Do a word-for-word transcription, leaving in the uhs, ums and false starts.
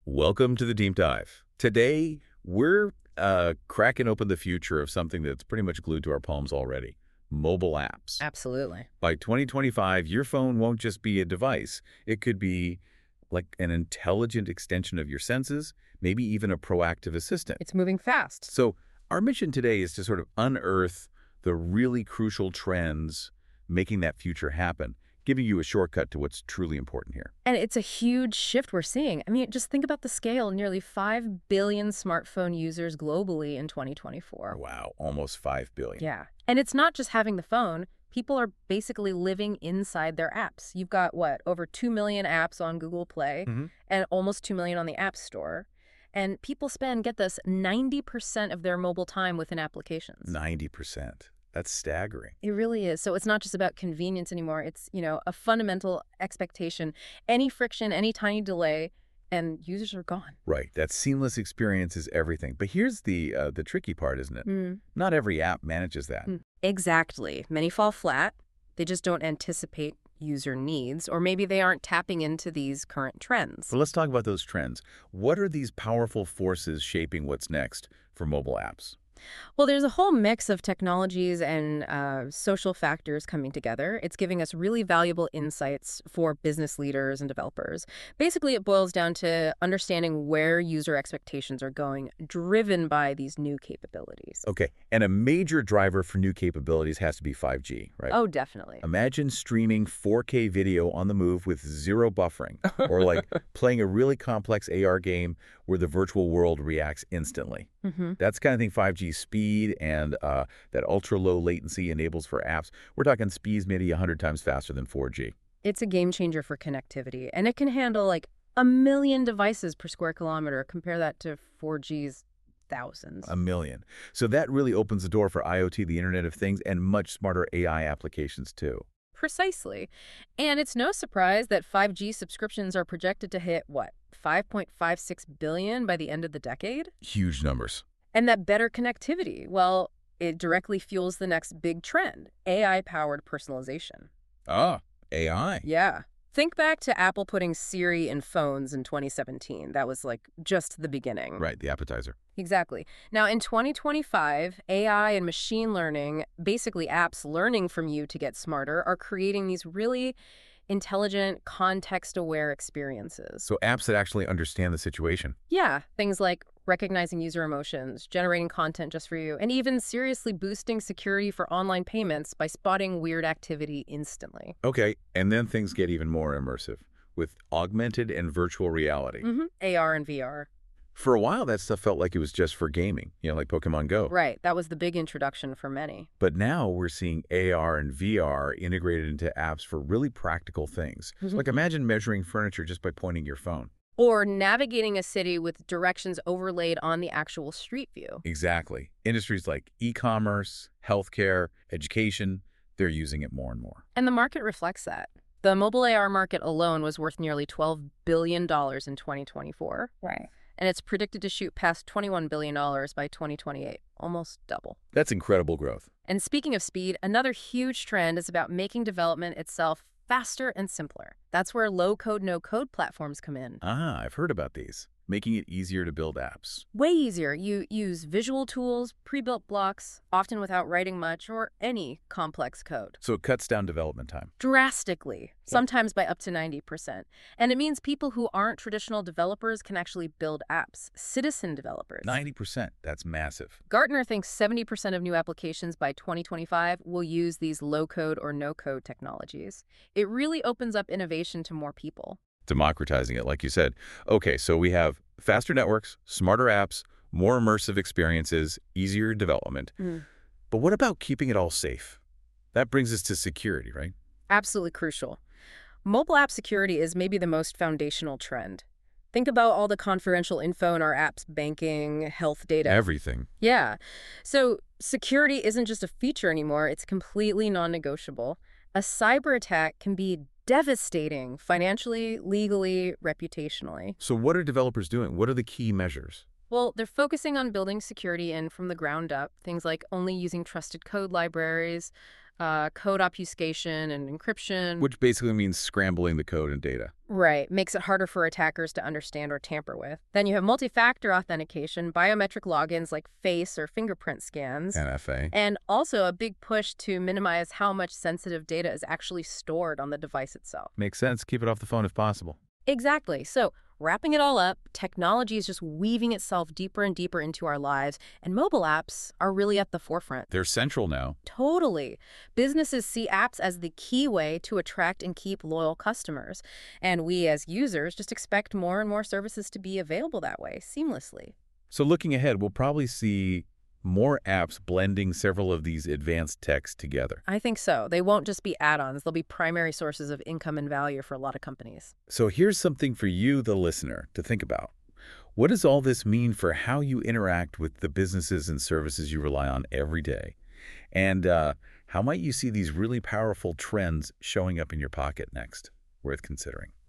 Welcome to the Deep Dive. Today, we're uh, cracking open the future of something that's pretty much glued to our palms already, mobile apps. Absolutely. By twenty twenty-five, your phone won't just be a device. It could be like an intelligent extension of your senses, maybe even a proactive assistant. It's moving fast. So our mission today is to sort of unearth the really crucial trends making that future happen, giving you a shortcut to what's truly important here. And it's a huge shift we're seeing. I mean, just think about the scale. Nearly five billion smartphone users globally in twenty twenty-four. Wow, almost five billion. Yeah. And it's not just having the phone. People are basically living inside their apps. You've got, what, over two million apps on Google Play Mm-hmm. and almost two million on the App Store. And people spend, get this, ninety percent of their mobile time within applications. ninety percent. That's staggering. It really is. So it's not just about convenience anymore. It's, you know, a fundamental expectation. Any friction, any tiny delay, and users are gone. Right. That seamless experience is everything. But here's the uh, the tricky part, isn't it? Mm. Not every app manages that. Mm. Exactly. Many fall flat. They just don't anticipate user needs, or maybe they aren't tapping into these current trends. Well, let's talk about those trends. What are these powerful forces shaping what's next for mobile apps? Well, there's a whole mix of technologies and uh, social factors coming together. It's giving us really valuable insights for business leaders and developers. Basically, it boils down to understanding where user expectations are going, driven by these new capabilities. Okay. And a major driver for new capabilities has to be five G, right? Oh, definitely. Imagine streaming four K video on the move with zero buffering, or like playing a really complex A R game where the virtual world reacts instantly. Mm-hmm. That's the kind of thing five G speed and uh, that ultra-low latency enables for apps. We're talking speeds maybe one hundred times faster than four G. It's a game changer for connectivity, and it can handle like a million devices per square kilometer. Compare that to four G's thousands. A million. So that really opens the door for IoT, the Internet of Things, and much smarter A I applications too. Precisely. And it's no surprise that five G subscriptions are projected to hit, what, five point five six billion by the end of the decade? Huge numbers. And that better connectivity, well, it directly fuels the next big trend, A I-powered personalization. Ah, A I. Yeah. Think back to Apple putting Siri in phones in twenty seventeen. That was like just the beginning. Right, the appetizer. Exactly. Now, in twenty twenty-five, A I and machine learning, basically apps learning from you to get smarter, are creating these really intelligent, context-aware experiences. So apps that actually understand the situation. Yeah, things like recognizing user emotions, generating content just for you, and even seriously boosting security for online payments by spotting weird activity instantly. Okay, and then things get even more immersive with augmented and virtual reality. Mm-hmm. A R and V R. For a while, that stuff felt like it was just for gaming, you know, like Pokemon Go. Right, that was the big introduction for many. But now we're seeing A R and V R integrated into apps for really practical things. Mhm. Like imagine measuring furniture just by pointing your phone. Or navigating a city with directions overlaid on the actual street view. Exactly. Industries like e-commerce, healthcare, education, they're using it more and more. And the market reflects that. The mobile A R market alone was worth nearly twelve billion dollars in twenty twenty-four. Right. And it's predicted to shoot past twenty-one billion dollars by twenty twenty-eight, almost double. That's incredible growth. And speaking of speed, another huge trend is about making development itself faster and simpler. That's where low-code, no-code platforms come in. Ah, I've heard about these. Making it easier to build apps. Way easier. You use visual tools, pre-built blocks, often without writing much or any complex code. So it cuts down development time. Drastically, sometimes by up to ninety percent. And it means people who aren't traditional developers can actually build apps, citizen developers. ninety percent. That's massive. Gartner thinks seventy percent of new applications by twenty twenty-five will use these low-code or no-code technologies. It really opens up innovation to more people. Democratizing it, like you said. Okay, so we have faster networks, smarter apps, more immersive experiences, easier development. Mm. But what about keeping it all safe? That brings us to security, right? Absolutely crucial. Mobile app security is maybe the most foundational trend. Think about all the confidential info in our apps, banking, health data. Everything. Yeah. So security isn't just a feature anymore. It's completely non-negotiable. A cyber attack can be devastating financially, legally, reputationally. So what are developers doing? What are the key measures? Well, they're focusing on building security in from the ground up, things like only using trusted code libraries, Uh, code obfuscation and encryption. Which basically means scrambling the code and data. Right. Makes it harder for attackers to understand or tamper with. Then you have multi-factor authentication, biometric logins like face or fingerprint scans. N F A. And also a big push to minimize how much sensitive data is actually stored on the device itself. Makes sense. Keep it off the phone if possible. Exactly. So, wrapping it all up, technology is just weaving itself deeper and deeper into our lives, and mobile apps are really at the forefront. They're central now. Totally. Businesses see apps as the key way to attract and keep loyal customers, and we as users just expect more and more services to be available that way, seamlessly. So looking ahead, we'll probably see more apps blending several of these advanced techs together. I think so. They won't just be add-ons. They'll be primary sources of income and value for a lot of companies. So here's something for you, the listener, to think about. What does all this mean for how you interact with the businesses and services you rely on every day? And uh, how might you see these really powerful trends showing up in your pocket next? Worth considering.